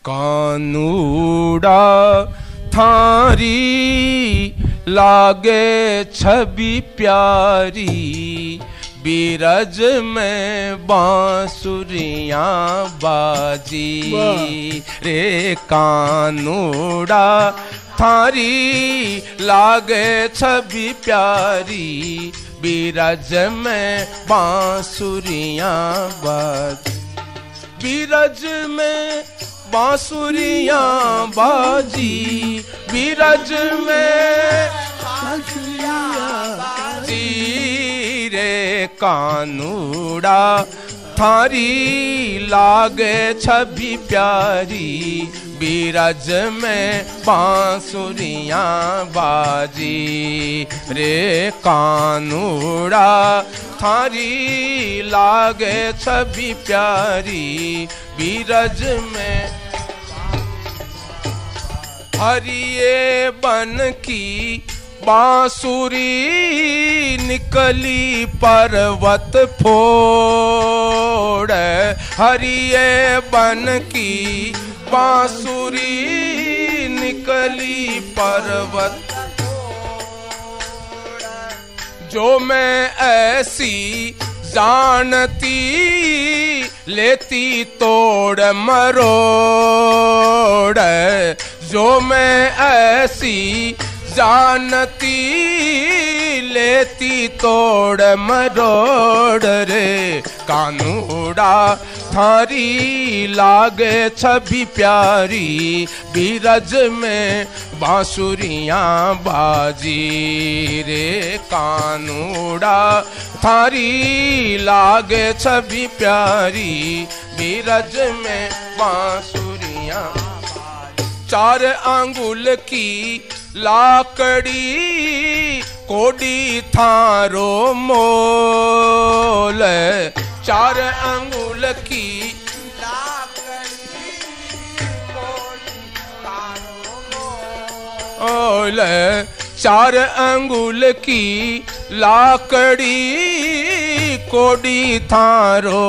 कानूड़ा थारी लागे छवि प्यारी, बीरज में बांसुरियां बाजी रे कानूड़ा थारी लागे छवि प्यारी, बीरज में बांसुरियां बाजी। बीरज में बांसुरियां बाजी, बीरज में बांसुरियां बाजी रे कानूड़ा थारी लागे छवि प्यारी, बीरज में बांसुरियां बाजी रे कानूड़ा थारी लागे छवि प्यारी, बीरज में हरिये बन की बांसुरी निकली पर्वत फोड़, हरिये बन की बांसुरी निकली पर्वत, जो मैं ऐसी जानती लेती तोड़ मरोड़, जो मैं ऐसी जानती लेती तोड़ मरोड़ रे कानूड़ा थारी लागे छवि प्यारी, बीरज में बांसुरियां बाजी रे कानूड़ा थारी लागे छवि प्यारी, बीरज में बांसुरियां। चार आंगुल की लाकड़ी कोडी थारो मोल, चार अंगुल की लाकड़ी कोडी थारो मोल, चार अंगुल की लाकड़ी कोडी थारो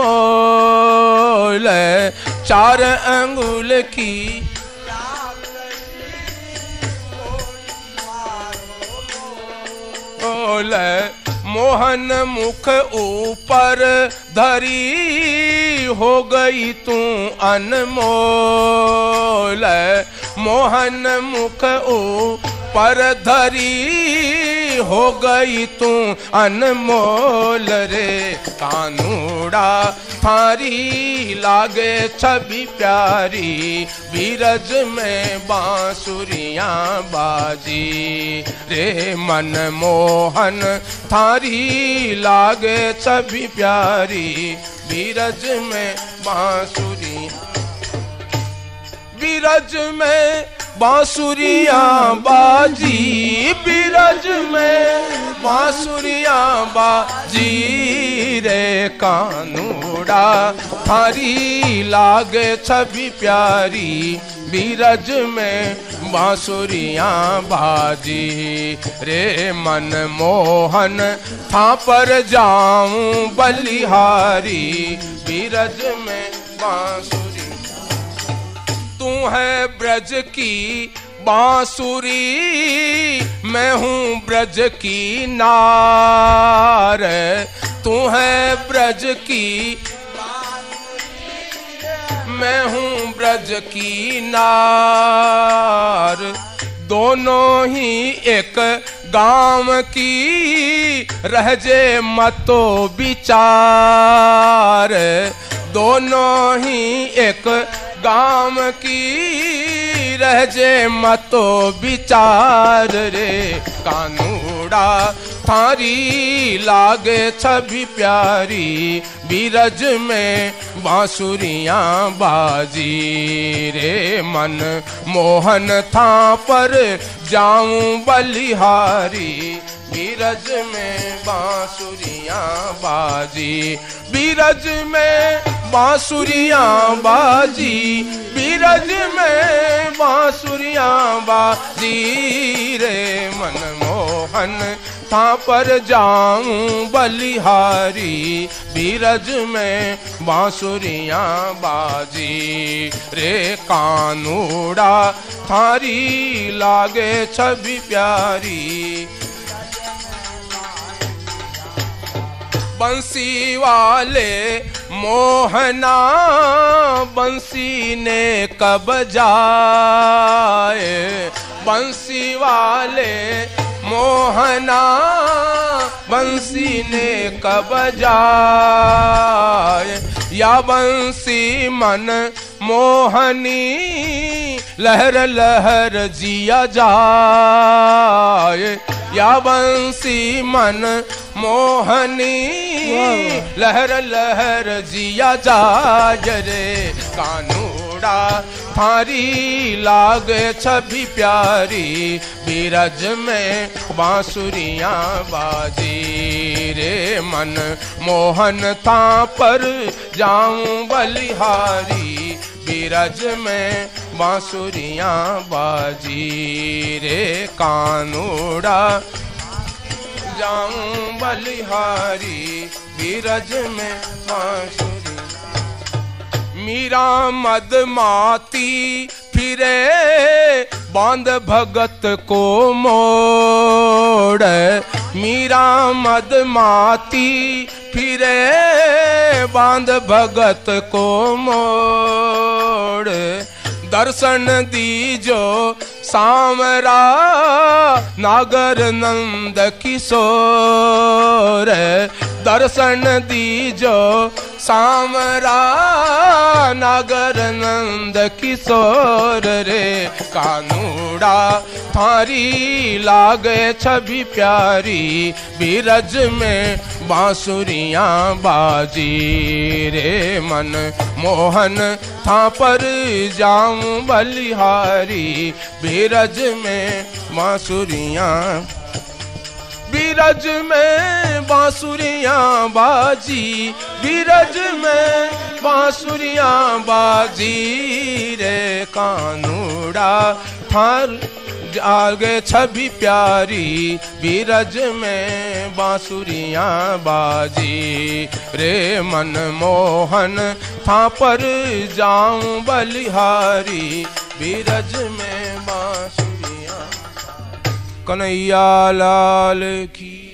मोल, चार अंगुल की मोहन मुख ऊपर धरी हो गई तू अनमोल, मोहन मुख ऊपर धरी हो गई तू अनमोल रे कानूड़ा थारी लागे छवि प्यारी, बीरज में बांसुरियां बाजी रे मनमोहन थारी लागे छवि प्यारी, बीरज में बांसुरियां, बीरज में बांसुरियां बाजी, बीरज में बांसुरियां बाजी रे कानूड़ा थारी लागे छवि प्यारी, बीरज में बांसुरियां बाजी रे मनमोहन था पर जाऊं बलिहारी, बीरज में बांसुरी। तू है ब्रज की बांसुरी मैं हूँ ब्रज की नार, तू है ब्रज की मैं हूँ ब्रज की नार, दोनों ही एक गांव की रहजे मतो विचार, दोनों ही एक गांव की रहजे मतो विचार रे कानूड़ा थारी लागे छवि प्यारी, बीरज में बांसुरियां बाजी रे मन मोहन था पर जाऊं बलिहारी, बीरज में बांसुरियां बाजी, बीरज में बांसुरियां बाजी, बीरज में बांसुरियां बाजी रे मनमोहन था पर जाऊं बलिहारी, बीरज में बांसुरियां बाजी रे कानूड़ा थारी लागे छवि प्यारी। बंसी वाले मोहना बंसी ने कब जाए, बंसी वाले मोहना बंसी ने कब जाए, या बंसी मन मोहनी लहर लहर जिया जाए, या बंसी मन मोहनी लहर लहर जिया जाए रे कानूड़ा थारी लागे छवि प्यारी, बीरज में बांसुरियां बाजी रे मन मोहन था पर जाऊं बलिहारी, बीरज में बांसुरियां बाजी रे कानूड़ा जाऊं बलिहारी, बीरज में बांसुरी। मीरा मदमाती फिरे बांध भगत को मोड़, मीरा मदमाती फिरे बांध भगत को मोड़, दर्शन दीजो सामरा नागर नंद किशोर, दर्शन दीजो सामरा नागर नंद किशोर रे कानूड़ा थारी लागे छवि प्यारी, बीरज में बांसुरियां बाजी रे मन मोहन था पर जाऊं बलिहारी, बीरज में बांसुरियां, बीरज में बांसुरियां बाजी, बीरज में बांसुरियां बाजी रे कानूड़ा थार आगे छवि प्यारी, बीरज में बांसुरियां बाजी रे मन मोहन था पर जाऊं बलिहारी, बीरज में बांसुरियां। कन्हैया लाल की।